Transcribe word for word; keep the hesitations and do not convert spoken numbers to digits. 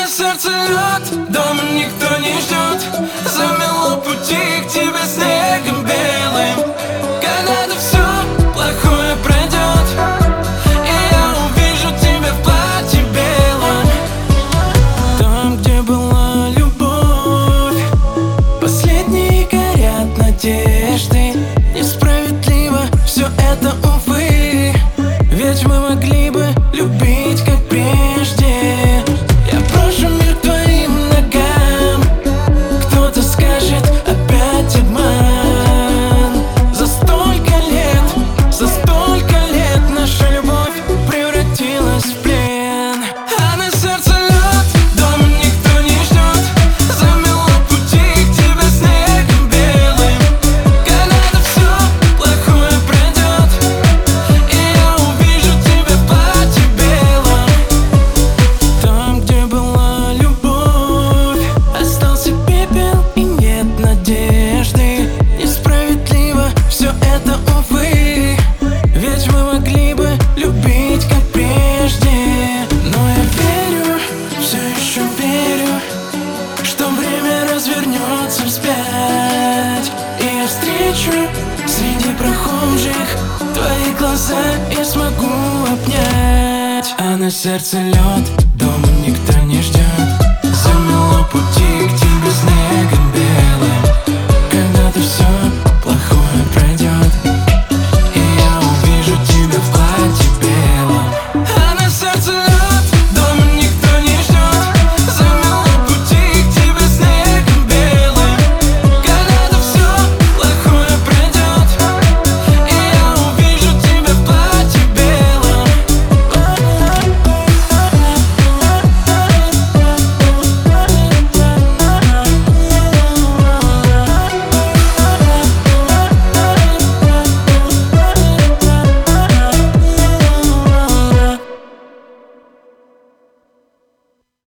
на сердце лед, дома никто не ждет. Замело пути к тебе снегом белым. Когда-то все плохое пройдет, и я увижу тебя в платье белом. Там, где была любовь, последние горят надежды. Несправедливо все это, увы, ведь мы могли бы любить как прежде. Я брошу мир к твоим ногам. Кто-то скажет, опять обман. За столько лет, за столько лет наша любовь превратилась в плен. А на сердце лед, дома никто не ждет. Замело пути к тебе снегом белым. Когда-то все плохое пройдет, и я увижу тебя в платье белом. Там, где была любовь, остался пепел и нет надежды. Несправедливо все это, увы, ведь мы могли бы любить как прежде. Но я верю, все еще верю, что время развернется вспять, и я встречу среди прохожих твои глаза и смогу обнять. А на сердце лед, дома никто не ждет. Замело пути к тебе снегом белым.